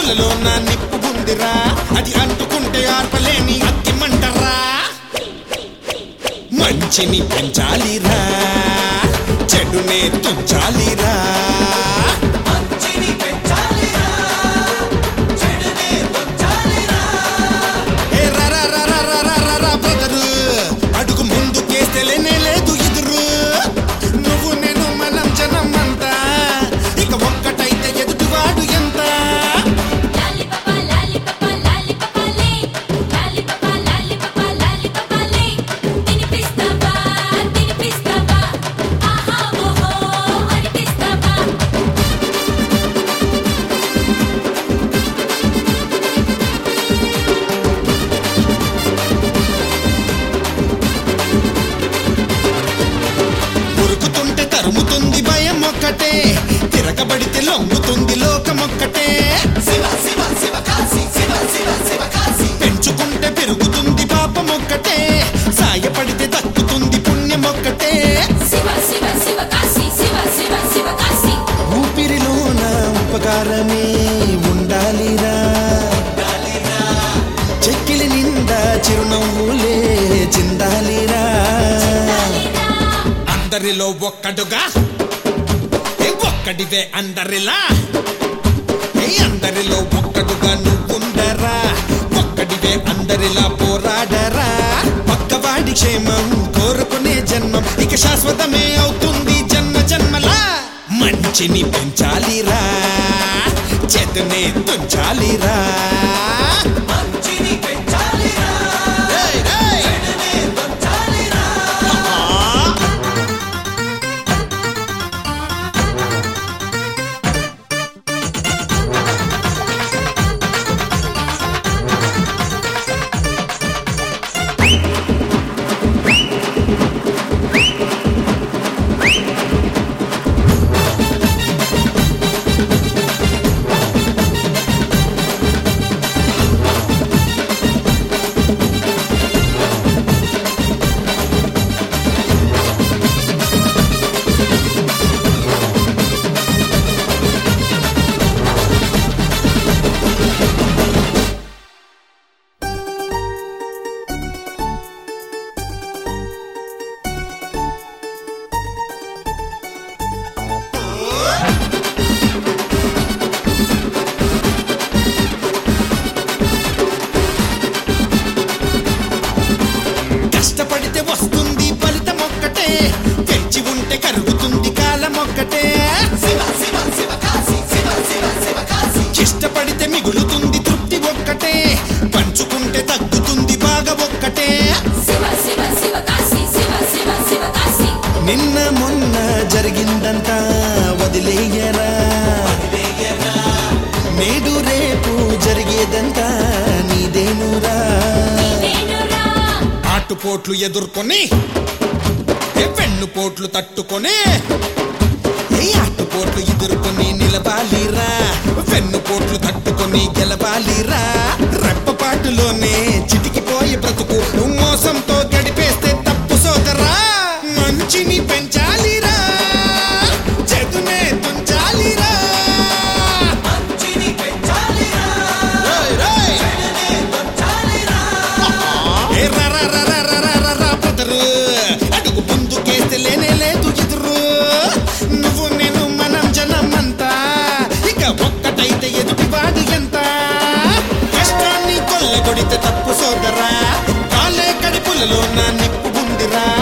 పుల్లలో నా నిప్పు గుందిరా అది అంటుకుంటే ఆర్పలేని అగ్గి మంటరా మంచిని పెంచాలిరా చెడునే తుంచాలిరా అడుగు ముందుకేస్తేనే లేదు ఎదురు నువ్వు నేను మనం జనం అంతా ఇక ఒక్కటైతే ఎదుటివాడు ఎంత తరుముతుంది భయం ఒక్కటే తిరగబడితే లొంగుతుంది లోకమొక్కటే పెంచుకుంటే పెరుగుతుంది పాపమొక్కటే సాయపడితే దక్కుతుంది పుణ్యమొక్కటే ఊపిరిలోన ఉపకారమే ఉండాలిరా చెక్కిలి నిండా చిరునవ్వులే చిందాలిరా అందరిలో ఒక్కడుగా ఒక్కడివే అందరిలా అందరిలో ఒక్కడుగా నువ్వుండరా ఒక్కడివే అందరిలా పోరాడరా పక్కవాడి క్షేమం కోరుకునే జన్మం ఇక శాశ్వతమే అవుతుంది జన్మ జన్మలా మంచిని పెంచాలిరా చెడునే తుంచాలిరా కష్టపడితే వస్తుంది ఫలితం ఒక్కటే తెచ్చి ఉంటే కరుగుతుంది కాలం ఒక్కటే ఇష్టపడితే మిగులుతుంది తృప్తి ఒక్కటే పంచుకుంటే తగ్గుతుంది బాగా ఒక్కటే నిన్న మొన్న జరిగిందంతా వదిలేయరా నేడు రేపు జరిగేదంతా నీదేనురా ఆటుపోట్లు ఎదుర్కొని వెన్నుపోట్లు తట్టుకొని ఆటుపోట్లు ఎదుర్కొని నిలవాలిరా వెన్నుపోట్లు తట్టుకొని గెలవాలిరా రెప్పపాటులోనే చిటికిపోయే బ్రతుకు మోసంతో గడిపేస్తే తప్పు సోదరా మంచిని పెంచాలిరా చెడునే తుంచాలిరా అడుగు ముందుకేస్తేనే లేదు ఎదురు నువ్వు నేను మనం జనం అంతా ఇక ఒక్కటైతే ఎదుటివాడు ఎంత కష్టాన్ని కొల్లగొడితే తప్పు సోదరా కాలే కడుపులలో నా నిప్పు గుందిరా